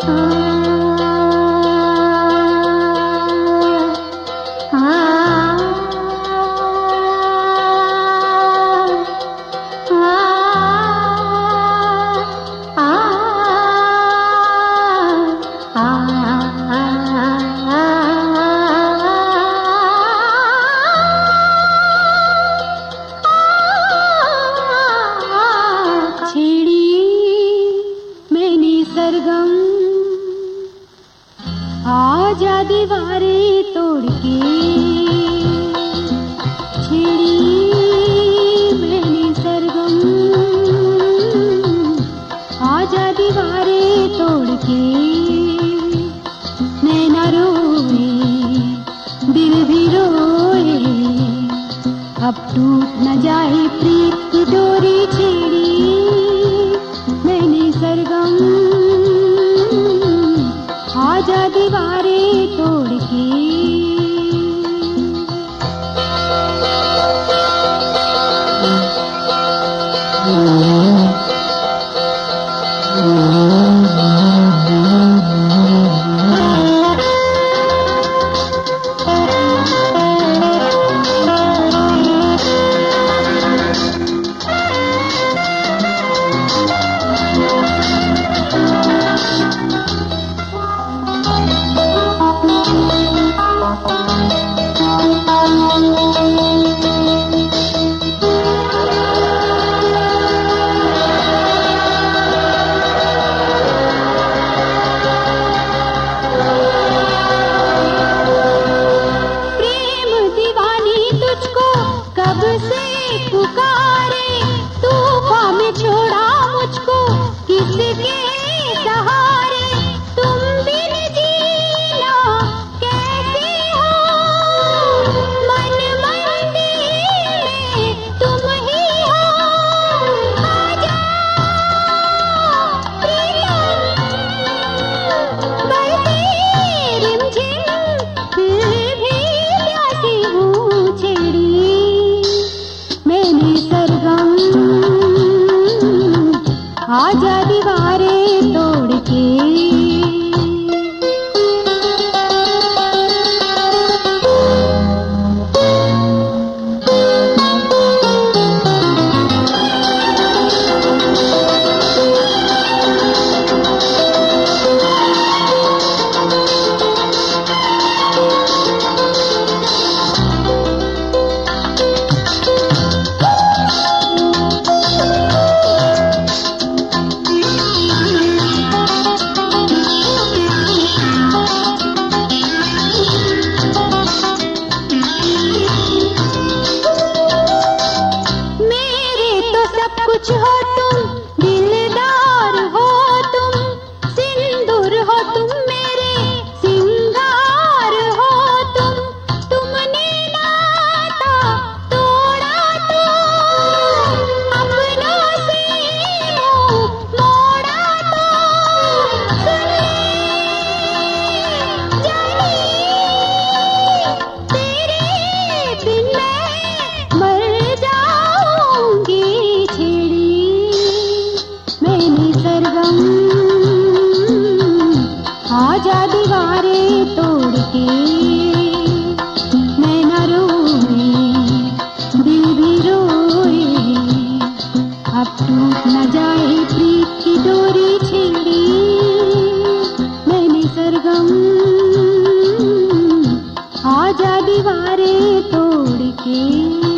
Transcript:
सरगम आजा दीवारें तोड़ के, छेड़ी मैंने सरगम आजा दीवारें तोड़ के। नैना रोए दिल भी रोए, अब टूट न जाए प्रीत की डोरी, छेड़ी मैंने सरगम आजा दीवारें तोड़ के। पुकारे तूफान में छोड़ा मुझको किसके सहारे, तुम बिन जीना कैसे हो, मन मंदिर में तुम ही हो। आजा बरसे रिमझिम फिर भी प्यासी हूँ, छेड़ी मैंने सरगम आजा दीवारें तोड़ के। कुछ हो तुम, दिलदार हो तुम, सिंदूर हो तुम, मेरे सिंगार हो तुम। तुमने नाता तोड़ा तो अपनों से मोड़ा तो, जाने तेरे बिन मैं मर जाऊंगी, मैंने सरगम आजा दीवारें तोड़ के। नैना रोए दिल भी रोए, अब टूट न जाए प्रीत की डोरी, छेड़ी मैंने सरगम आजा दीवारें तोड़ के।